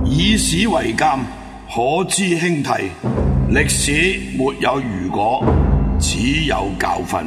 以史為鑑，可知興替。歷史沒有如果，只有教訓。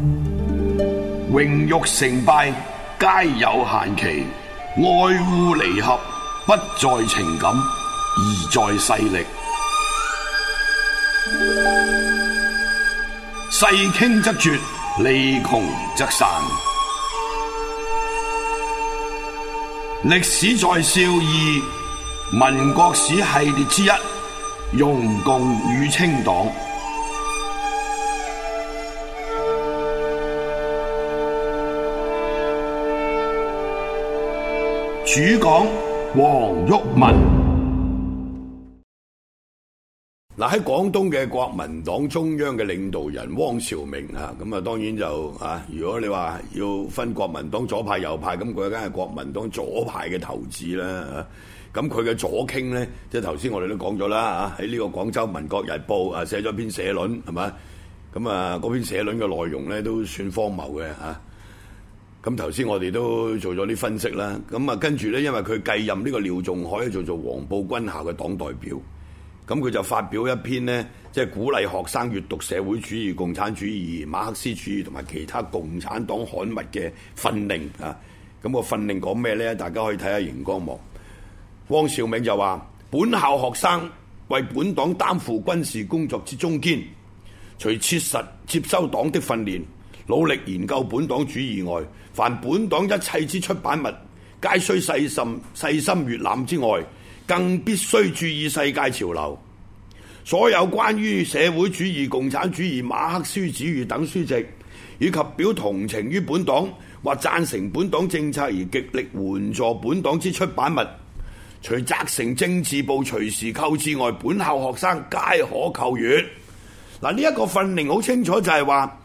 榮辱成敗皆有限期，愛惡離合不在情感，而在勢力。勢傾則絕，利窮則散。歷史在笑二民國史系列之一，容共與清黨。主講黃毓民。嗱，喺廣東嘅國民黨中央嘅領導人汪兆銘啊，咁啊當然就如果你話要分國民黨左派右派，咁佢梗係國民黨左派嘅頭子啦。咁佢嘅左傾呢，即係頭先我哋都講咗啦，喺呢個廣州民國日報啊寫咗篇社論係嘛，咁啊嗰篇社論嘅內容呢都算荒謬嘅嚇。咁頭先我哋都做咗啲分析啦，咁啊跟住呢，因為佢繼任呢個廖仲愷做黃埔軍校嘅黨代表。咁佢就發表一篇呢，即係鼓勵學生閱讀社會主義、共產主義、馬克思主義同埋其他共產黨刊物嘅訓令啊。咁個訓令講咩呢？大家可以睇下熒光幕。汪兆銘就話：本校學生為本黨擔負軍事工作之中堅，除切實接收黨的訓練，努力研究本黨主義外，凡本黨一切之出版物，皆須細心閱覽之外，更必須注意世界潮流。所有關於社會主義、共產主義、馬克思主義等書籍，以及表同情於本黨或贊成本黨政策而極力援助本黨之出版物，除責成政治部隨時購置外，本校學生皆可購閱。嗱，呢一個訓令好清楚就係話，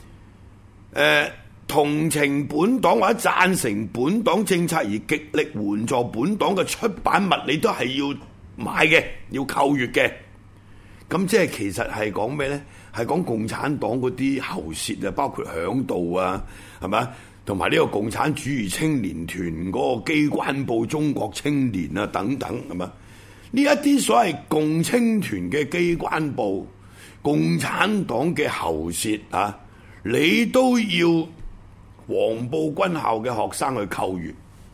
同情本黨或者贊成本黨政策而極力援助本黨嘅出版物，你都係要買嘅，要購閱嘅。咁即係其實係講咩呢？係講共產黨嗰啲喉舌啊，包括響度啊，係咪？同埋呢個共產主義青年團嗰個機關報《中國青年》啊等等，係嘛？呢一啲所謂共青團嘅機關報、共產黨嘅喉舌啊，你都要黃埔軍校嘅學生去購閱。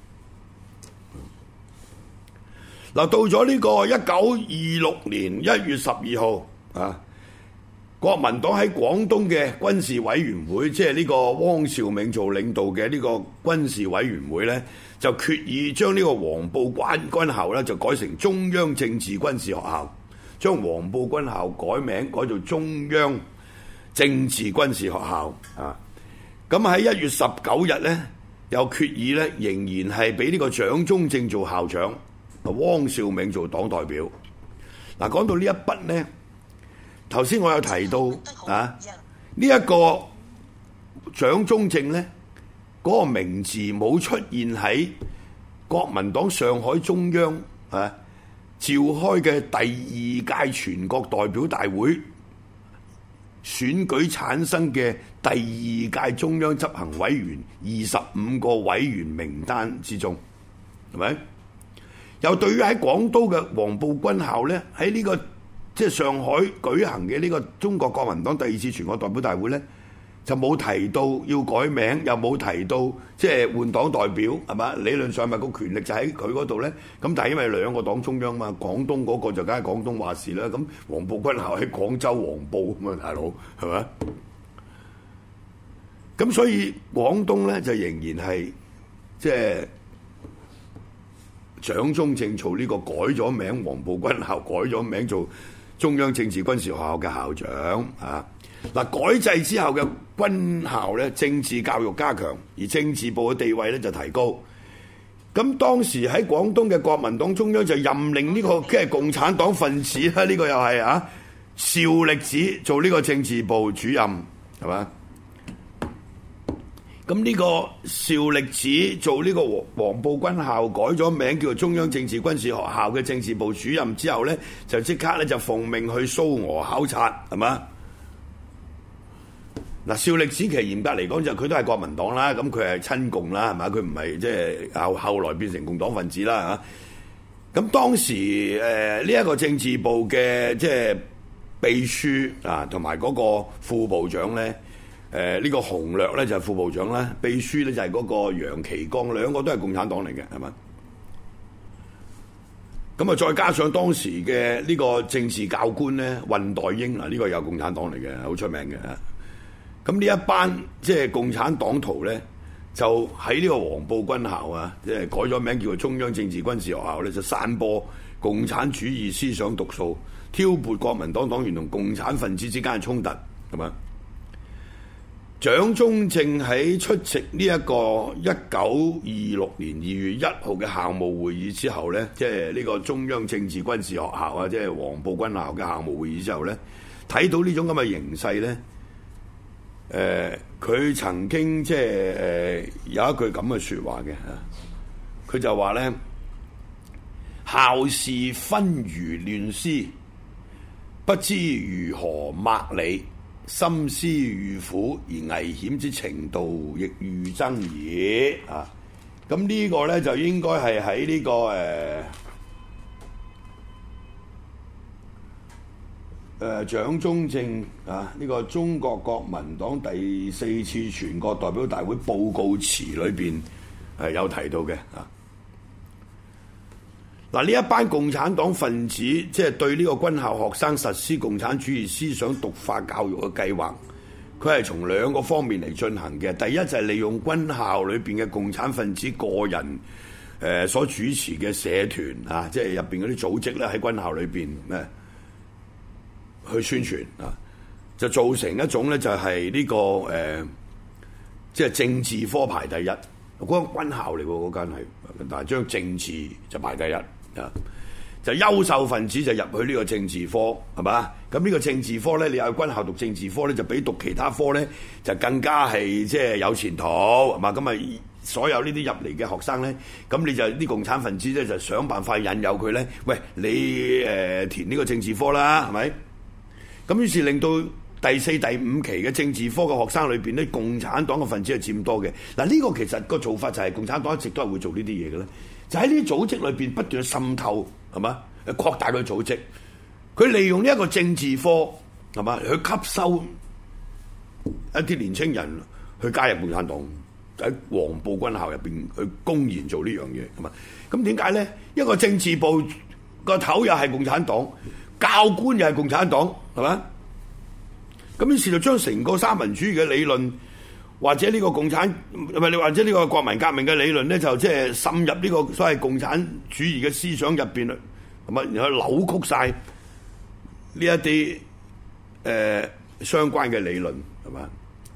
嗱，到咗呢個1926年1月12號啊，國民黨喺廣東嘅軍事委員會，即係呢個汪兆銘做領導嘅呢個軍事委員會呢，就決議將呢個黃埔軍校呢就改成中央政治軍事學校，將黃埔軍校改名改做中央政治軍事學校啊。咁喺1月19日呢，有決議呢，仍然係俾呢個蔣中正做校長，汪兆銘做黨代表。嗱，講到呢一筆呢，頭先我有提到啊，呢一個蔣中正呢，嗰個名字冇出現喺國民黨上海中央啊召開嘅第2屆全國代表大會選舉產生嘅第2屆中央執行委員25個委員名單之中，係咪？又對於喺廣東嘅黃埔軍校呢，喺呢個即係上海舉行嘅呢個中國國民黨第2次全國代表大會呢，就冇提到要改名，又冇提到即係換黨代表，係嘛？理論上咪個權力就喺佢嗰度呢。咁但係因為兩個黨中央嘛，廣東嗰個就梗係廣東話事啦。咁黃埔軍校喺廣州黃埔咁啊，大佬係咪？咁所以廣東呢，就仍然係即係蔣中正做呢個改咗名黃埔軍校，改咗名做中央政治軍事學校嘅校長啊。嗱，改制之後嘅軍校咧，政治教育加強，而政治部嘅地位咧就提高。咁當時喺廣東嘅國民黨中央就任命呢個即係共產黨分子啦，呢個又係邵力子做呢個政治部主任，係嘛？咁呢個邵力子做呢個黃埔軍校改咗名叫做中央政治軍事學校嘅政治部主任之後咧，就即刻咧就奉命去蘇俄考察，係嘛？嗱，邵力子其實嚴格嚟講就佢都係國民黨啦，咁佢係親共啦，係嘛？佢唔係即係後來變成共黨分子啦嚇。 咁當時呢一個政治部嘅即係秘書啊，同埋嗰個副部長咧，呢個洪略咧就係副部長啦，秘書咧就係嗰個楊岐光，兩個都係共產黨嚟嘅，係嘛？咁啊，再加上當時嘅呢個政治教官咧，惲代英啊，呢個有共產黨嚟嘅，好出名嘅。咁呢一班即係共產黨徒咧，就喺呢個黃埔軍校啊，即係改咗名叫做中央政治軍事學校咧，就散播共產主義思想毒素，挑撥國民黨黨員同共產分子之間嘅衝突，係嘛？蔣中正喺出席呢一個1926年2月1號嘅校務會議之後呢，即係呢個中央政治軍事學校啊，即係黃埔軍校嘅校務會議之後呢，睇到呢種咁嘅形勢呢，佢曾經即係有一句咁嘅説話嘅嚇，佢就話呢：校事紛紆亂絲，不知如何脈理。心思愈苦而危險之程度亦愈增矣啊！咁呢個咧就應該係喺呢個蔣中正啊呢個中國國民黨第4次全國代表大會報告詞裏邊有提到嘅啊。嗱，呢一班共產黨分子即係對呢個軍校學生實施共產主義思想獨化教育嘅計劃，佢係從兩個方面嚟進行嘅。第一就係利用軍校裏邊嘅共產分子個人所主持嘅社團啊，即係入邊嗰啲組織咧，喺軍校裏邊去宣傳啊，就造成一種咧就係呢個即係政治科排第一。嗰間軍校嚟喎，嗰間係，但係將政治就排第一。就優秀分子就入去呢個政治科，係嘛？咁呢個政治科咧，你喺軍校讀政治科咧，就比讀其他科咧就更加係即係有前途，係嘛？咁啊，所有呢啲入嚟嘅學生咧，咁你就啲共產分子咧就想辦法引誘佢咧，喂，你填呢個政治科啦，係咪？咁於是令到第4、第5期嘅政治科嘅學生裏邊咧，共產黨嘅分子係佔多嘅。嗱，呢個其實個做法就係共產黨一直都係會做呢啲嘢嘅咧。就喺呢啲組織裏邊不斷滲透，係嘛？擴大佢組織，佢利用呢一個政治科，係嘛？去吸收一啲年青人去加入共產黨，喺黃埔軍校入邊去公然做呢樣嘢，係嘛？咁點解咧？一個政治部個頭又係共產黨，教官又係共產黨，係嘛？咁於是就將成個三民主義嘅理論，或者呢個共產唔係你或者呢個國民革命嘅理論咧，就即係滲入呢個所謂共產主義嘅思想入邊啦，咁啊，然後扭曲晒呢一啲相關嘅理論，係嘛？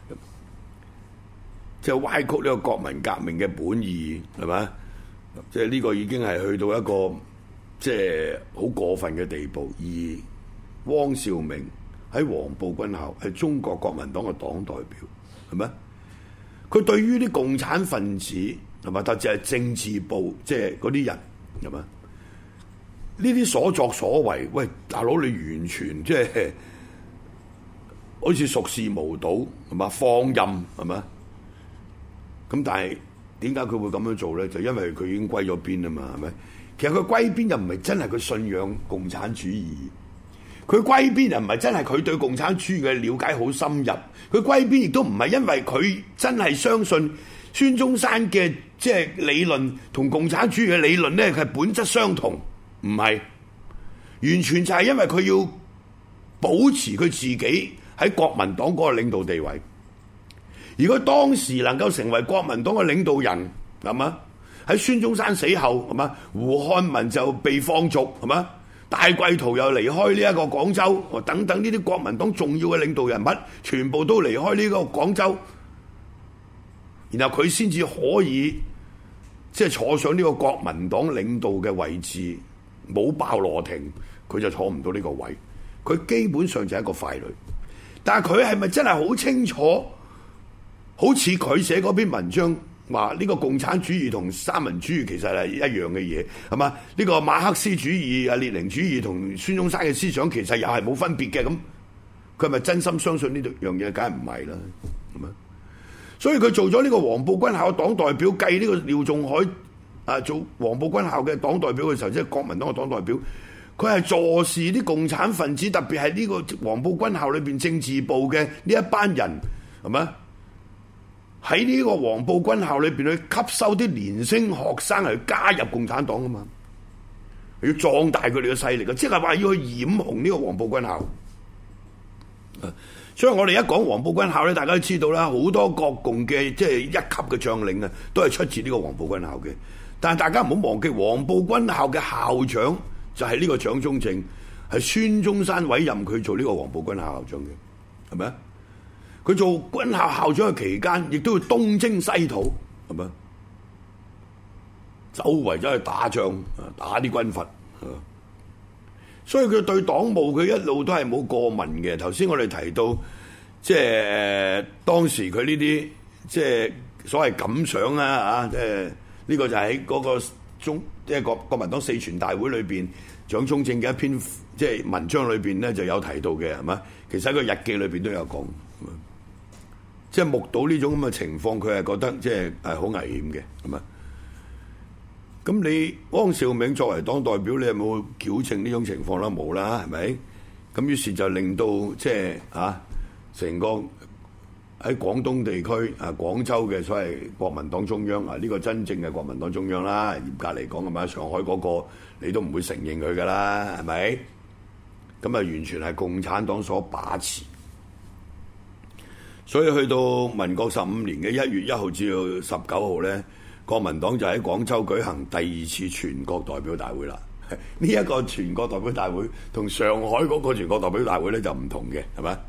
即係歪曲呢個國民革命嘅本意，係嘛？即係呢個已經係去到一個即係好過分嘅地步。而汪兆銘喺黃埔軍校係中國國民黨嘅黨代表，係咪？佢對於啲共產分子係咪？特別係政治部即係嗰啲人，係咪？呢啲所作所為，喂，大佬你完全即係好似熟視無睹，係嘛？放任，係嘛？咁但係點解佢會咁樣做咧？就因為佢已經歸咗邊啊嘛，係咪？其實佢歸邊又唔係真係佢信仰共產主義，佢歸邊又唔係真係佢對共產主義嘅了解好深入，佢歸邊亦都唔係因為佢真係相信孫中山嘅即係理論同共產主義嘅理論咧，佢係本質相同，唔係，完全就係因為佢要保持佢自己喺國民黨嗰個領導地位。如果當時能夠成為國民黨嘅領導人，係嘛？喺孫中山死後，係嘛？胡漢民就被放逐，係嘛？戴季陶又離開呢一個廣州，等等呢啲國民黨重要嘅領導人物，全部都離開呢個廣州，然後佢先至可以即係坐上呢個國民黨領導嘅位置。冇鮑羅廷，佢就坐唔到呢個位。佢基本上就係一個傀儡。但係佢係咪真係好清楚？好似佢寫嗰篇文章話呢個共產主義同三民主義其實係一樣嘅嘢，係嘛？呢個馬克思主義啊、列寧主義同孫中山嘅思想其實又係冇分別嘅。咁佢係咪真心相信呢樣嘢？梗係唔係啦，係嘛？所以佢做咗呢個黃埔軍校黨代表，繼呢個廖仲愷做黃埔軍校嘅黨代表嘅時候，即係國民黨嘅黨代表，佢係坐視啲共產分子，特別係呢個黃埔軍校裏邊政治部嘅呢一班人，係咪？喺呢個黃埔軍校裏邊去吸收啲年輕學生嚟加入共產黨啊嘛，要壯大佢哋嘅勢力嘅，即係話要去染紅呢個黃埔軍校。所以我哋一講黃埔軍校咧，大家都知道啦，好多國共嘅即係一級嘅將領啊，都係出自呢個黃埔軍校嘅。但係大家唔好忘記，黃埔軍校嘅校長就係呢個蔣中正，係孫中山委任佢做呢個黃埔軍校校長嘅，係咪啊？佢做軍校校長嘅期間，亦都要東征西討，係咪？周圍走去打仗，打啲軍閥，所以佢對黨務佢一路都係冇過問嘅。頭先我哋提到，即係當時佢呢啲即係所謂感想啊，即係呢個就喺嗰個即係國民黨四全大會裏邊，蔣中正嘅一篇即係文章裏邊咧就有提到嘅，係嘛？其實喺個日記裏邊都有講。即係目睹呢種咁嘅情況，佢係覺得即係好危險嘅，係咪？咁你汪兆銘作為黨代表，你有冇矯正呢種情況啦？冇啦，係咪？咁於是就令到即係成個喺廣東地區廣州嘅所謂國民黨中央呢個真正嘅國民黨中央啦，嚴格嚟講係咪？上海嗰個你都唔會承認佢噶啦，係咪？咁啊完全係共產黨所把持。所以去到民國15年嘅1月1號至到19號咧，國民黨就喺廣州舉行第2次全國代表大會啦。呢一個全國代表大會同上海嗰個全國代表大會咧就唔同嘅，係咪？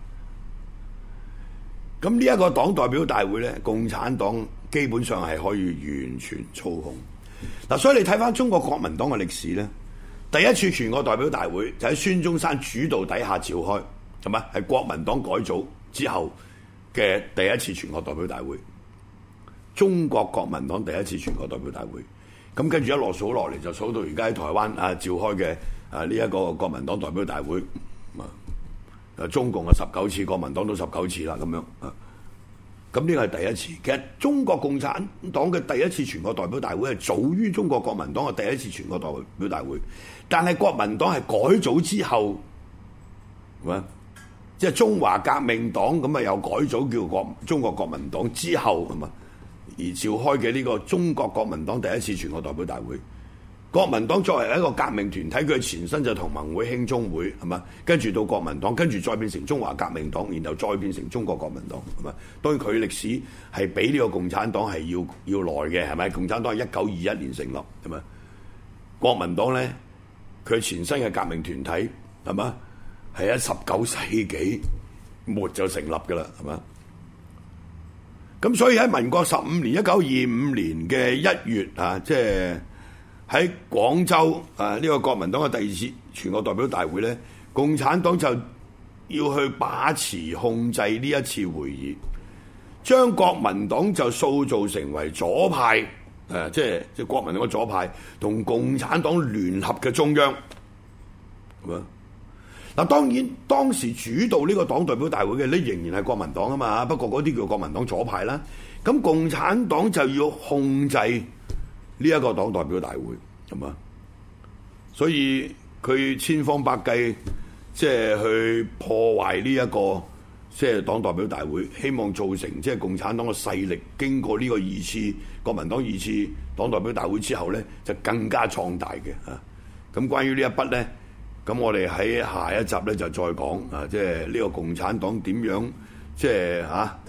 咁呢一個黨代表大會咧，共產黨基本上係可以完全操控。嗱，所以你睇翻中國國民黨嘅歷史咧，第一次全國代表大會就喺孫中山主導底下召開，係咪？係國民黨改組之後嘅第一次全國代表大會，中國國民黨第一次全國代表大會，咁跟住一路數落嚟就數到而家喺台灣召開嘅呢一個國民黨代表大會，中共19次，國民黨都19次啦，咁樣咁呢個係第一次。其實中國共產黨嘅第一次全國代表大會係早於中國國民黨嘅第一次全國代表大會，但係國民黨係改組之後，係嘛？即係中華革命黨咁啊，又改組叫中國國民黨之後係嘛，而召開嘅呢個中國國民黨第一次全國代表大會。國民黨作為一個革命團體，佢嘅前身就同盟會、興中會係嘛，跟住到國民黨，跟住再變成中華革命黨，然後再變成中國國民黨係嘛。當然佢歷史係比呢個共產黨係要耐嘅，係咪？共產黨係1921年成立係嘛，國民黨咧佢前身嘅革命團體係嘛，係喺19世紀末就成立㗎啦，係嘛？咁所以喺民國15年1925年嘅1月即係喺廣州呢個國民黨嘅第2次全國代表大會咧，共產黨就要去把持控制呢一次會議，將國民黨就塑造成為左派，即係國民黨嘅左派同共產黨聯合嘅中央，係嘛？嗱，當然當時主導呢個黨代表大會嘅呢，仍然係國民黨啊嘛，不過嗰啲叫國民黨左派啦。咁共產黨就要控制呢一個黨代表大會，係嘛？所以佢千方百計即係去破壞呢一個即係黨代表大會，希望造成即係共產黨嘅勢力經過呢個2次國民黨2次黨代表大會之後咧，就更加壯大嘅嚇。咁關於呢一筆咧，咁我哋喺下一集咧就再講即係呢個共產黨點樣即係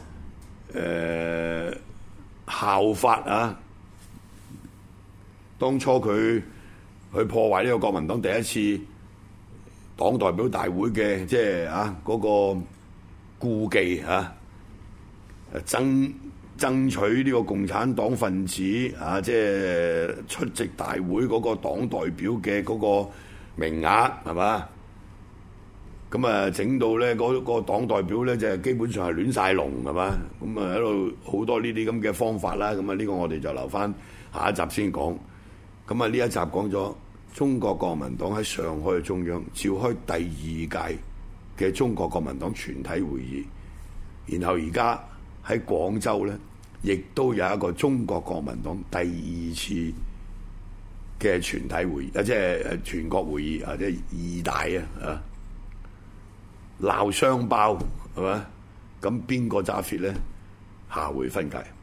效法當初佢去破壞呢個國民黨第一次黨代表大會嘅即係嗰個顧忌爭取呢個共產黨分子即係出席大會嗰個黨代表嘅嗰個名額係嘛？咁整到咧嗰個黨代表咧就基本上係亂晒龍係嘛？咁喺度好多呢啲咁嘅方法啦。咁呢個我哋就留翻下一集先講。咁呢一集講咗中國國民黨喺上海嘅中央召開第2屆嘅中國國民黨全體會議，然後而家喺廣州咧，亦都有一個中國國民黨第2次嘅全體會議即係全國會議啊，即係二大啊，鬧雙包係嘛？咁邊個揸 fit 咧？下回分解。